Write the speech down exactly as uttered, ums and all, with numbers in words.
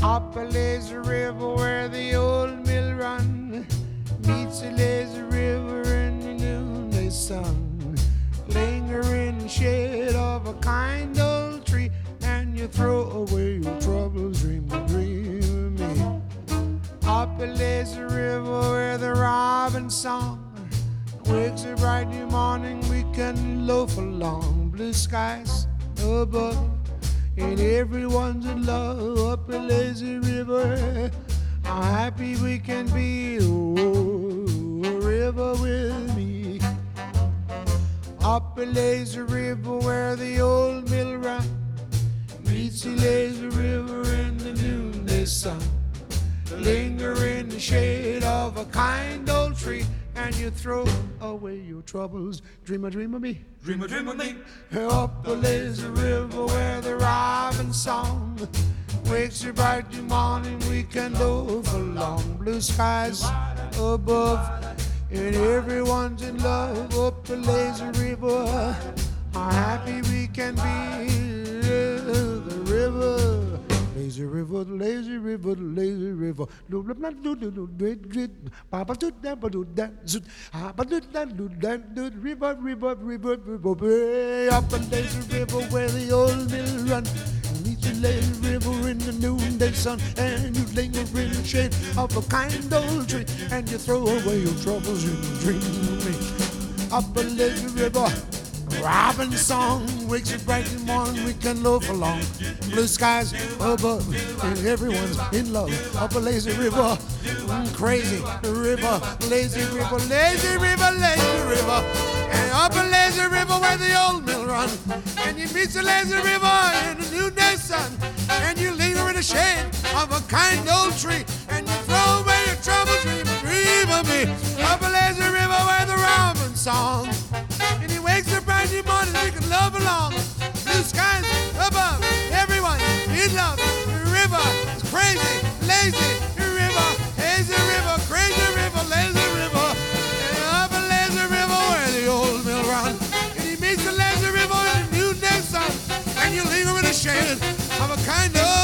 Up a lazy river where the old mill run meets a lazy river in the noonday sun. Linger in the shade of a kind old tree, and you throw away your troubles, dream a dream of me. Up a lazy river where the robin song wakes a bright new morning, we can loaf along. Blue skies above, and everyone's in love. Up a lazy river, how happy we can be. Oh, river with me. Up a lazy river where the old mill run meets the lazy river in the noonday sun. Linger in the shade of a kind old tree, and you throw away your troubles. Dream a dream of me, Dream a dream of me. up the lazy river where the robin song wakes you bright in the morning, we can loaf along. Blue skies above, and everyone's in love. Up the lazy river, how happy we can be. The river, lazy river, the lazy river, the lazy river. Do do do do do do do. Papa do that, but do that, zoot. Papa do that, do that, do river, river, river, river. Up a lazy river where the old mill run meets the lazy river in the noonday sun, and you linger in the shade of a kind old tree, and you throw away your troubles and dream of me. Up a lazy river, robin song wakes you bright in the morning, we can loaf along. Blue skies above, and everyone's in love. Up a lazy river, mm, crazy river, lazy river, lazy river, lazy river. And up a lazy river where the old mill run, and you meet the lazy river in the noonday sun, and you linger in the shade of a kind old tree, and you throw away your troubles, dream, dream of me. Up a lazy river where the robin song, and he wakes up bright in the morning, we can love along. Blue skies above, everyone in love. The river is crazy, lazy river, lazy river, crazy river, lazy river. And up a lazy river where the old mill run, and he meets the lazy river in the noonday sun, and you linger in the shade of a kind of